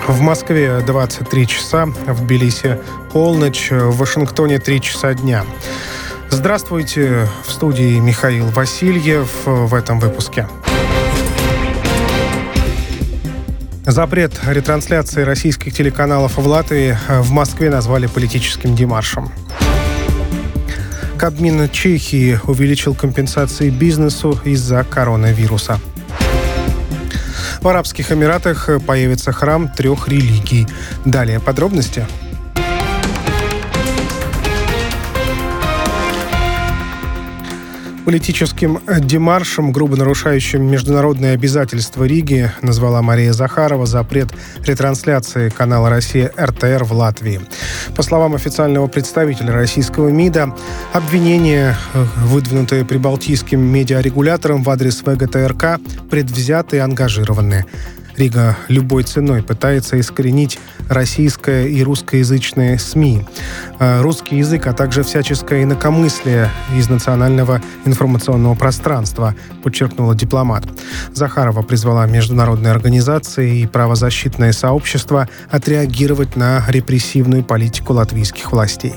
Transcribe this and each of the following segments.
В Москве 23 часа, в Тбилиси полночь, в Вашингтоне 3 часа дня. Здравствуйте, в студии Михаил Васильев в этом выпуске. Запрет ретрансляции российских телеканалов в Латвии в Москве назвали политическим демаршем. Кабмин Чехии увеличил компенсации бизнесу из-за коронавируса. В Арабских Эмиратах появится храм 3 религий. Далее подробности. Политическим демаршем, грубо нарушающим международные обязательства Риги, назвала Мария Захарова запрет ретрансляции канала «Россия» РТР в Латвии. По словам официального представителя российского МИДа, обвинения, выдвинутые прибалтийским медиарегулятором в адрес ВГТРК, предвзяты и ангажированы. Рига любой ценой пытается искоренить российское и русскоязычные СМИ, русский язык, а также всяческое инакомыслие из национального информационного пространства, подчеркнула дипломат. Захарова призвала международные организации и правозащитное сообщество отреагировать на репрессивную политику латвийских властей.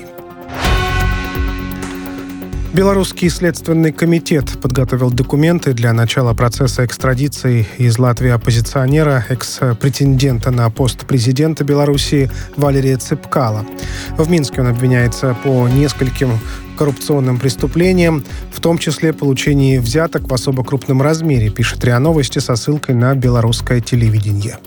Белорусский следственный комитет подготовил документы для начала процесса экстрадиции из Латвии оппозиционера, экс-претендента на пост президента Белоруссии Валерия Цепкала. В Минске он обвиняется по нескольким коррупционным преступлениям, в том числе получении взяток в особо крупном размере, пишет РИА Новости со ссылкой на белорусское телевидение.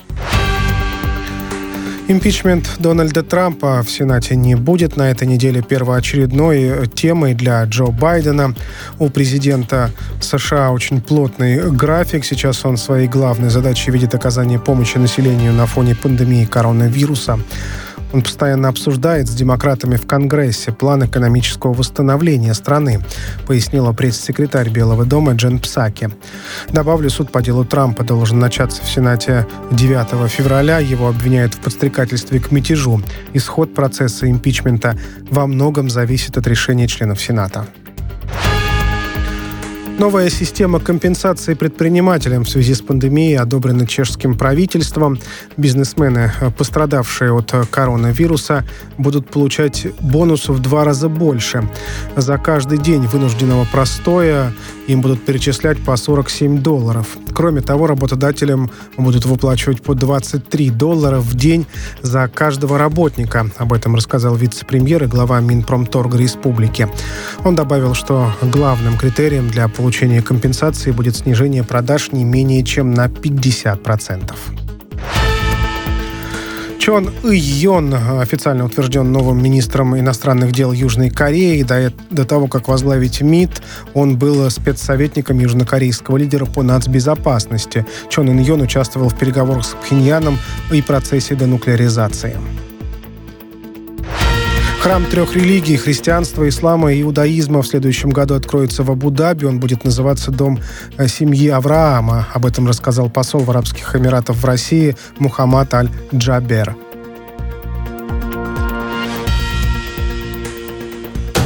Импичмент Дональда Трампа в Сенате не будет на этой неделе первоочередной темой для Джо Байдена. У президента США очень плотный график. Сейчас он своей главной задачей видит оказание помощи населению на фоне пандемии коронавируса. Он постоянно обсуждает с демократами в Конгрессе план экономического восстановления страны, пояснила пресс-секретарь Белого дома Джен Псаки. Добавлю, суд по делу Трампа должен начаться в Сенате 9 февраля. Его обвиняют в подстрекательстве к мятежу. Исход процесса импичмента во многом зависит от решения членов Сената. Новая система компенсации предпринимателям в связи с пандемией одобрена чешским правительством. Бизнесмены, пострадавшие от коронавируса, будут получать бонус в 2 раза больше. За каждый день вынужденного простоя им будут перечислять по $47. Кроме того, работодателям будут выплачивать по $23 в день за каждого работника. Об этом рассказал вице-премьер и глава Минпромторга Республики. Он добавил, что главным критерием для получения компенсации будет снижение продаж не менее чем на 50%. Чон Ый-Йон официально утвержден новым министром иностранных дел Южной Кореи. До того, как возглавить МИД, он был спецсоветником южнокорейского лидера по нацбезопасности. Чон Ый-Йон участвовал в переговорах с Пхеньяном и процессе денуклеаризации. Храм 3 религий – христианства, ислама и иудаизма – в следующем году откроется в Абу-Даби. Он будет называться «Дом семьи Авраама». Об этом рассказал посол в Арабских Эмиратах в России Мухаммад Аль-Джабер.